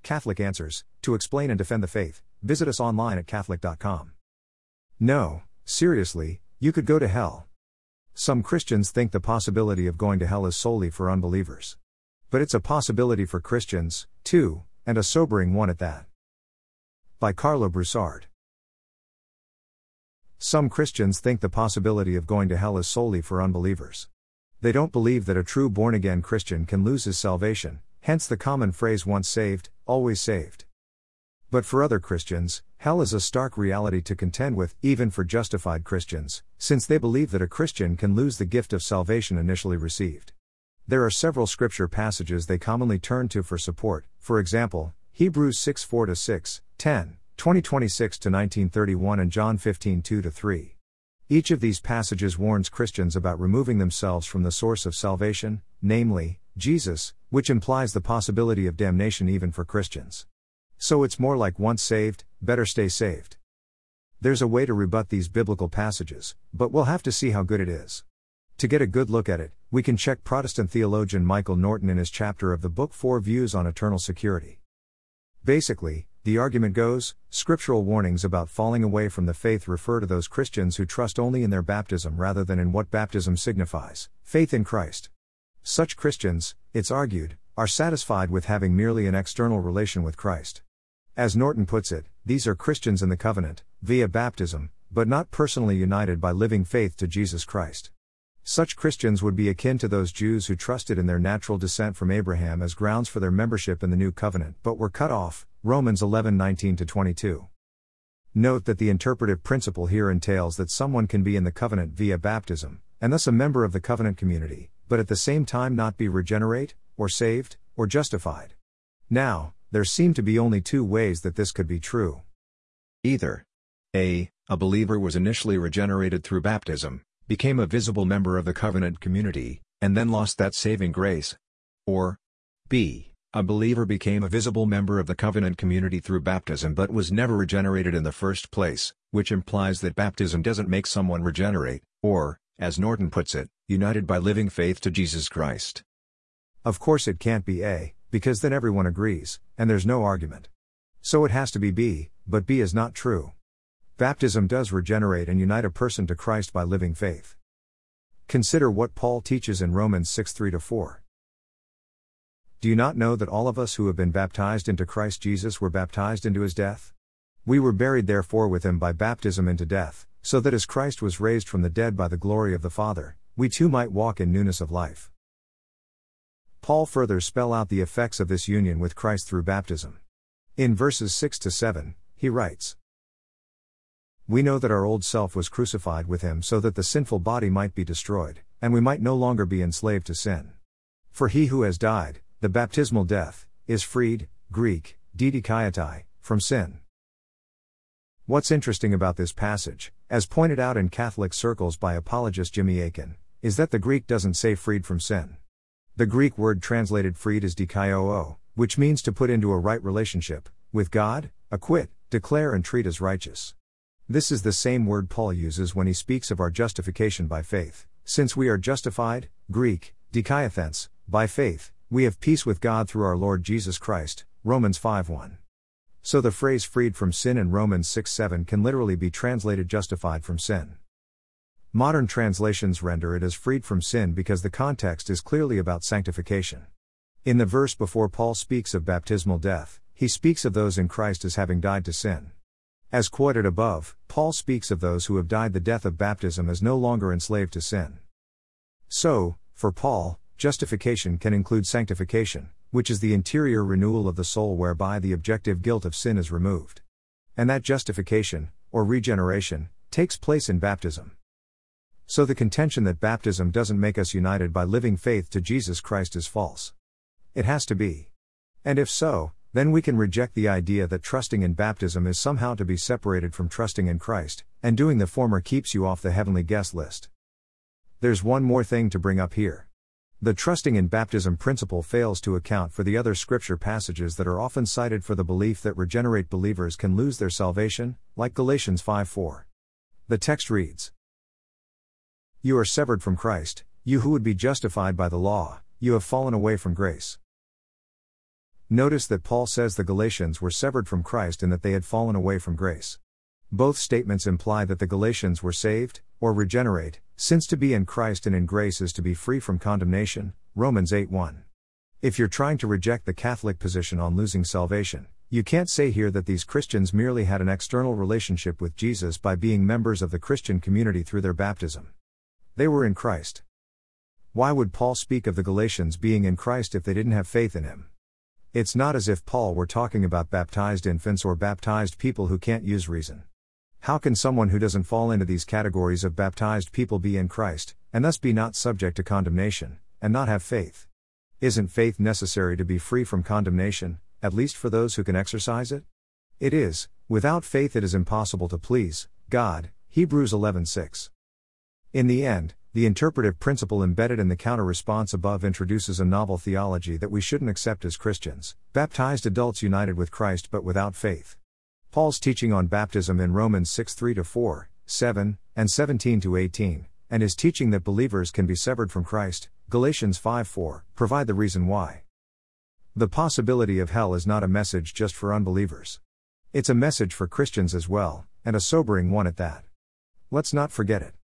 Catholic Answers. To explain and defend the faith, visit us online at Catholic.com. No, seriously, you could go to hell. Some Christians think the possibility of going to hell is solely for unbelievers. But it's a possibility for Christians, too, and a sobering one at that. By Carlo Broussard. Some Christians think the possibility of going to hell is solely for unbelievers. They don't believe that a true born-again Christian can lose his salvation, hence the common phrase once saved, always saved. But for other Christians, hell is a stark reality to contend with, even for justified Christians, since they believe that a Christian can lose the gift of salvation initially received. There are several scripture passages they commonly turn to for support, for example, Hebrews 6:4-6, 10, 20:26-19:31 and John 15:2-3. Each of these passages warns Christians about removing themselves from the source of salvation, namely, Jesus, which implies the possibility of damnation even for Christians. So it's more like once saved, better stay saved. There's a way to rebut these biblical passages, but we'll have to see how good it is. To get a good look at it, we can check Protestant theologian Michael Norton in his chapter of the book 4 Views on Eternal Security. Basically, the argument goes, scriptural warnings about falling away from the faith refer to those Christians who trust only in their baptism rather than in what baptism signifies, faith in Christ. Such Christians, it's argued, are satisfied with having merely an external relation with Christ. As Norton puts it, these are Christians in the covenant, via baptism, but not personally united by living faith to Jesus Christ. Such Christians would be akin to those Jews who trusted in their natural descent from Abraham as grounds for their membership in the new covenant but were cut off, Romans 11:19-22. Note that the interpretive principle here entails that someone can be in the covenant via baptism, and thus a member of the covenant community, but at the same time not be regenerate, or saved, or justified. Now, there seem to be only two ways that this could be true. Either A believer was initially regenerated through baptism, became a visible member of the covenant community, and then lost that saving grace. Or B, a believer became a visible member of the covenant community through baptism but was never regenerated in the first place, which implies that baptism doesn't make someone regenerate, or, as Norton puts it, united by living faith to Jesus Christ. Of course it can't be A, because then everyone agrees, and there's no argument. So it has to be B, but B is not true. Baptism does regenerate and unite a person to Christ by living faith. Consider what Paul teaches in Romans 6:3-4. Do you not know that all of us who have been baptized into Christ Jesus were baptized into his death? We were buried therefore with him by baptism into death, so that as Christ was raised from the dead by the glory of the Father, we too might walk in newness of life. Paul further spells out the effects of this union with Christ through baptism. In verses 6-7, he writes, "We know that our old self was crucified with him so that the sinful body might be destroyed, and we might no longer be enslaved to sin. For he who has died, the baptismal death, is freed, Greek, didikaitai, from sin." What's interesting about this passage, as pointed out in Catholic circles by apologist Jimmy Akin, is that the Greek doesn't say freed from sin. The Greek word translated freed is dikaio, which means to put into a right relationship with God, acquit, declare and treat as righteous. This is the same word Paul uses when he speaks of our justification by faith. Since we are justified, Greek, dikaiathens, by faith, we have peace with God through our Lord Jesus Christ, Romans 5:1. So the phrase freed from sin in Romans 6:7 can literally be translated justified from sin. Modern translations render it as freed from sin because the context is clearly about sanctification. In the verse before Paul speaks of baptismal death, he speaks of those in Christ as having died to sin. As quoted above, Paul speaks of those who have died the death of baptism as no longer enslaved to sin. So, for Paul, justification can include sanctification, which is the interior renewal of the soul whereby the objective guilt of sin is removed. And that justification, or regeneration, takes place in baptism. So the contention that baptism doesn't make us united by living faith to Jesus Christ is false. It has to be. And if so, then we can reject the idea that trusting in baptism is somehow to be separated from trusting in Christ, and doing the former keeps you off the heavenly guest list. There's one more thing to bring up here. The trusting in baptism principle fails to account for the other scripture passages that are often cited for the belief that regenerate believers can lose their salvation, like Galatians 5:4. The text reads, "You are severed from Christ, you who would be justified by the law, you have fallen away from grace." Notice that Paul says the Galatians were severed from Christ and that they had fallen away from grace. Both statements imply that the Galatians were saved, or regenerate, since to be in Christ and in grace is to be free from condemnation, Romans 8:1. If you're trying to reject the Catholic position on losing salvation, you can't say here that these Christians merely had an external relationship with Jesus by being members of the Christian community through their baptism. They were in Christ. Why would Paul speak of the Galatians being in Christ if they didn't have faith in him? It's not as if Paul were talking about baptized infants or baptized people who can't use reason. How can someone who doesn't fall into these categories of baptized people be in Christ, and thus be not subject to condemnation, and not have faith? Isn't faith necessary to be free from condemnation, at least for those who can exercise it? It is. Without faith it is impossible to please God, Hebrews 11:6. In the end, the interpretive principle embedded in the counter-response above introduces a novel theology that we shouldn't accept as Christians: baptized adults united with Christ but without faith. Paul's teaching on baptism in Romans 6:3-4, 7, and 17-18, and his teaching that believers can be severed from Christ, Galatians 5:4, provide the reason why. The possibility of hell is not a message just for unbelievers. It's a message for Christians as well, and a sobering one at that. Let's not forget it.